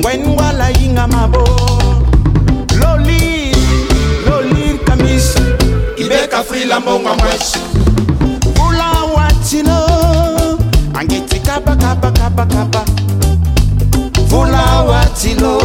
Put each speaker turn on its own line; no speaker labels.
When wala inga mabo Loli kamis Ibeka frila mbonga mwesh Fula watino Angeti kaba Fula watino